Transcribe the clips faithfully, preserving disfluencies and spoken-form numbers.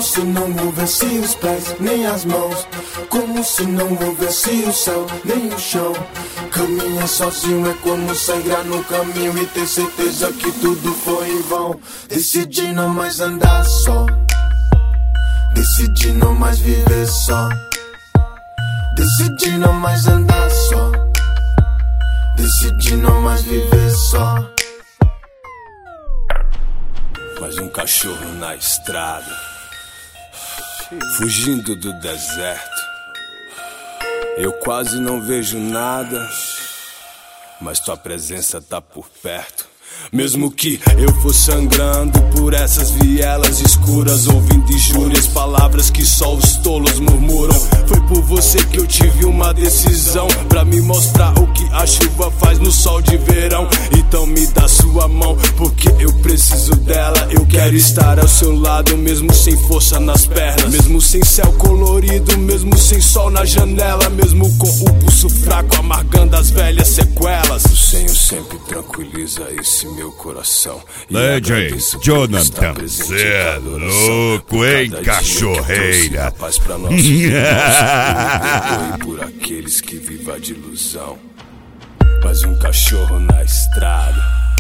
se não houvesse os pés, nem as mãos. Como se não houvesse o céu, nem o chão. Caminhar sozinho é como sangrar no caminho e ter certeza que tudo foi em vão. Decidi não mais andar só. Decidi não mais viver só. Decidi não mais andar só. Decidi não mais viver só. Mais um cachorro na estrada, fugindo do deserto. Eu quase não vejo nada, mas tua presença tá por perto. Mesmo que eu for sangrando por essas vielas escuras, ouvindo injúrias, palavras que só os tolos murmuram. Foi por você que eu tive uma decisão, pra me mostrar o que a chuva faz no sol de verão. Então me dá sua mão, porque eu preciso dela. Eu quero estar ao seu lado, mesmo sem força nas pernas, mesmo sem céu colorido, mesmo sem sol na janela, mesmo com o pulso fraco amargando as velhas sequelas. O Senhor sempre tranquiliza esse meu coração. D J Jonathan Zé louco, hein, cachorreira. Paz pra nós. E por aqueles que vivam de ilusão. Mais um cachorro na estrada,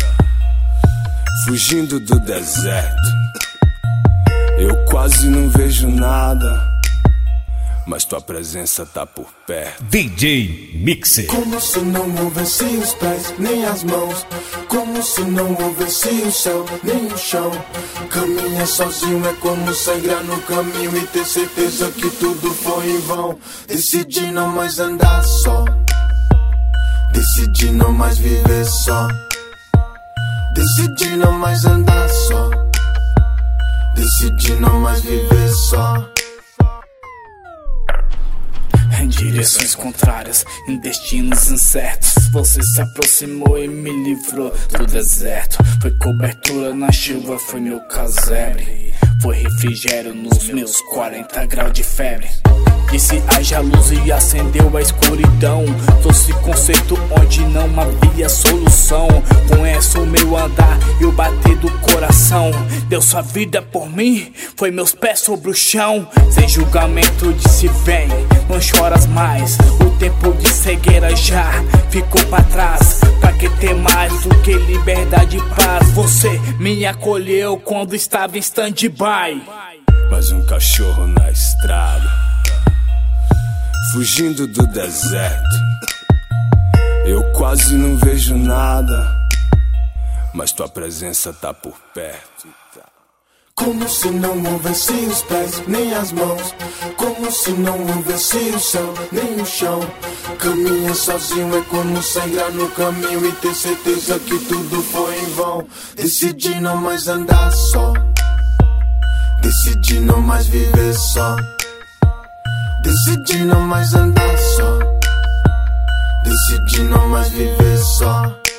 fugindo do deserto. Eu quase não vejo nada, mas tua presença tá por perto. D J Mixer. Como se não houvesse os pés, nem as mãos. Como se não houvesse o céu, nem o chão. Caminhar sozinho é como sangrar no caminho e ter certeza que tudo foi em vão. Decidi não mais andar só. Decidi não mais viver só. Decidi não mais andar só. Decidi não mais viver só. Em direções contrárias, em destinos incertos, você se aproximou e me livrou do deserto. Foi cobertura na chuva, foi meu casebre. Foi refrigério nos meus quarenta graus de febre. Disse haja luz e acendeu a escuridão. Trouxe conceito onde não havia solução. Conheço o meu andar e o bater do coração. Deu sua vida por mim, foi meus pés sobre o chão. Sem julgamento disse vem, não choras mais. O tempo de cegueira já ficou pra trás. Pra que ter mais do que liberdade e paz? Você me acolheu quando estava em stand-by. Mais um cachorro na estrada, fugindo do deserto. Eu quase não vejo nada, mas tua presença tá por perto. Como se não houvesse os pés, nem as mãos. Como se não houvesse o céu, nem o chão. Caminhar sozinho é como sangrar no caminho e ter certeza que tudo foi em vão. Decidi não mais andar só. Decidi não mais viver só. Decidi não mais andar só. Decidi não mais viver só.